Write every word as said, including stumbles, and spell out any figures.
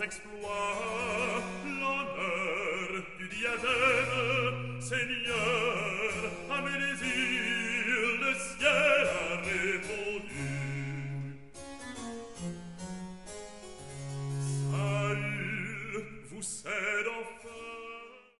exploits, l'honneur du diadème, Seigneur, à mes désirs.